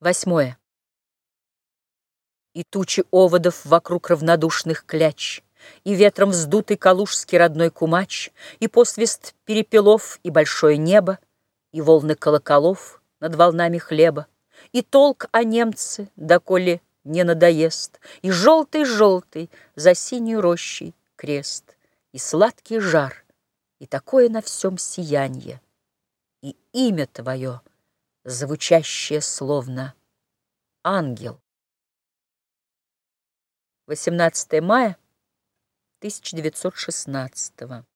8. И тучи оводов вокруг равнодушных кляч, И ветром вздутый калужский родной кумач, И посвист перепелов, и большое небо, И волны колоколов над волнами хлеба, И толк о немце, доколе не надоест, И желтый-желтый за синюю рощей крест, И сладкий жар, и такое на всем сиянье, И имя твое, звучащее словно ангел. 18 мая 1916